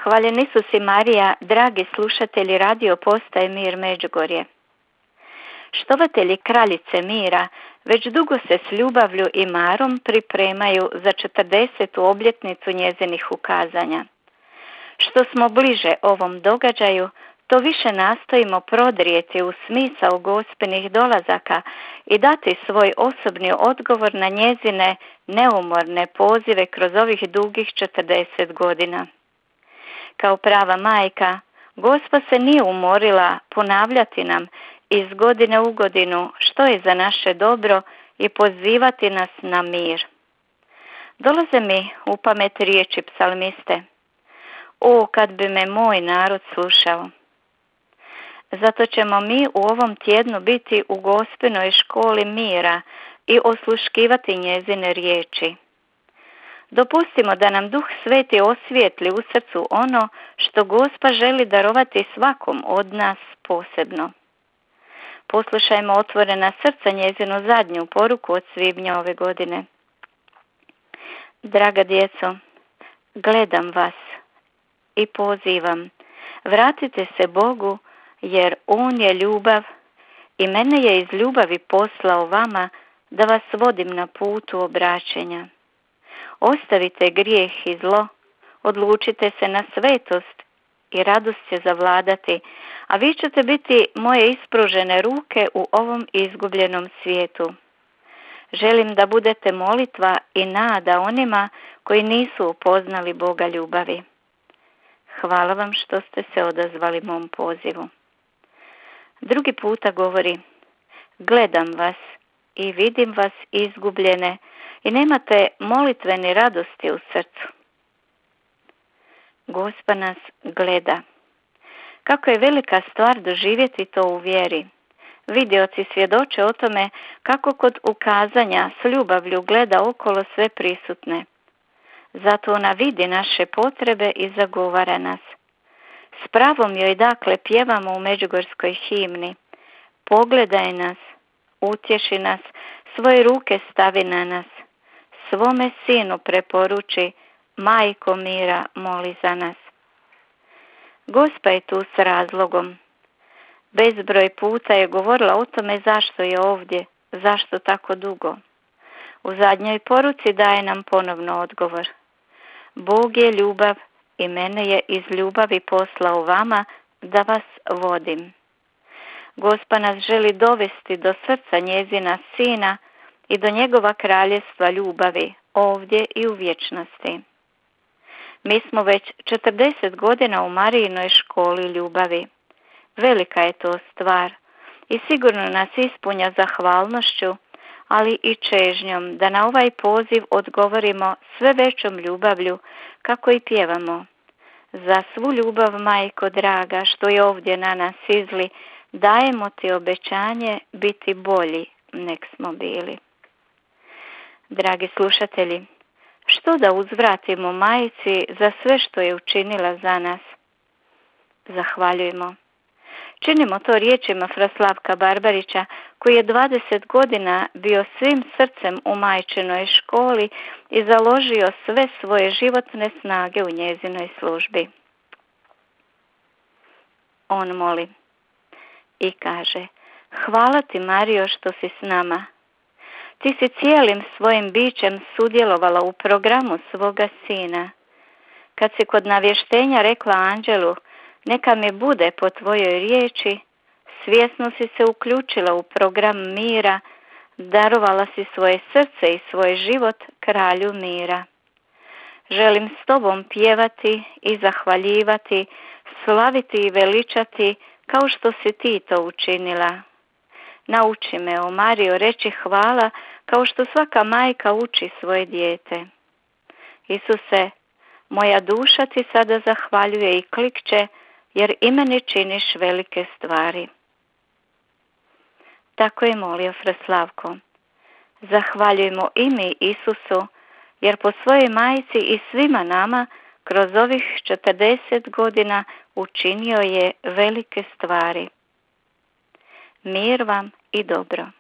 Hvaljen Isus i Marija, dragi slušatelji radio postaje Mir Međugorje. Štovatelji kraljice mira već dugo se s ljubavlju i marom pripremaju za 40. obljetnicu njezinih ukazanja. Što smo bliže ovom događaju, to više nastojimo prodrijeti u smisao Gospinih dolazaka i dati svoj osobni odgovor na njezine neumorne pozive kroz ovih dugih 40 godina. Kao prava majka, Gospa se nije umorila ponavljati nam iz godine u godinu što je za naše dobro i pozivati nas na mir. Dolaze mi u pamet riječi psalmiste: O, kad bi me moj narod slušao. Zato ćemo mi u ovom tjednu biti u Gospinoj školi mira i osluškivati njezine riječi. Dopustimo da nam Duh Sveti osvijetli u srcu ono što Gospa želi darovati svakom od nas posebno. Poslušajmo otvorena srca njezinu zadnju poruku od svibnja ove godine. Draga djeco, gledam vas i pozivam, vratite se Bogu, jer On je ljubav i mene je iz ljubavi poslao vama da vas vodim na putu obraćenja. Ostavite grijeh i zlo, odlučite se na svetost i radost će zavladati, a vi ćete biti moje ispružene ruke u ovom izgubljenom svijetu. Želim da budete molitva i nada onima koji nisu upoznali Boga ljubavi. Hvala vam što ste se odazvali mom pozivu. Drugi puta govori: gledam vas i vidim vas izgubljene i nemate molitvene radosti u srcu. Gospa nas gleda. Kako je velika stvar doživjeti to u vjeri. Vidioci svjedoče o tome kako kod ukazanja s ljubavlju gleda okolo sve prisutne. Zato ona vidi naše potrebe i zagovara nas. S pravom joj dakle pjevamo u međugorskoj himni: pogledaj nas, utješi nas, svoje ruke stavi na nas, svome sinu preporuči, majko mira moli za nas. Gospa je tu s razlogom. Bezbroj puta je govorila o tome zašto je ovdje, zašto tako dugo. U zadnjoj poruci daje nam ponovno odgovor. Bog je ljubav i mene je iz ljubavi poslao vama da vas vodim. Gospa nas želi dovesti do srca njezina sina i do njegova kraljestva ljubavi ovdje i u vječnosti. Mi smo već 40 godina u Marijinoj školi ljubavi. Velika je to stvar i sigurno nas ispunja zahvalnošću, ali i čežnjom da na ovaj poziv odgovorimo sve većom ljubavlju, kako i pjevamo. Za svu ljubav, majko draga, što je ovdje na nas izli, dajemo ti obećanje biti bolji nek smo bili. Dragi slušatelji, što da uzvratimo majci za sve što je učinila za nas? Zahvaljujemo. Činimo to riječima fra Slavka Barbarića, koji je 20 godina bio svim srcem u majčinoj školi i založio sve svoje životne snage u njezinoj službi. On moli i kaže: hvala ti, Marijo, što si s nama. Ti si cijelim svojim bićem sudjelovala u programu svoga sina. Kad si kod navještenja rekla anđelu: neka mi bude po tvojoj riječi, svjesno si se uključila u program mira, darovala si svoje srce i svoj život kralju mira. Želim s tobom pjevati i zahvaljivati, slaviti i veličati kao što si ti to učinila. Nauči me, o Marijo, reći hvala kao što svaka majka uči svoje dijete. Isuse, moja duša ti sada zahvaljuje i klikće, jer i meni činiš velike stvari. Tako je molio fra Slavko. Zahvaljujemo i mi Isusu, jer po svojoj majci i svima nama kroz ovih 40 godina učinio je velike stvari. Mir vam i dobro.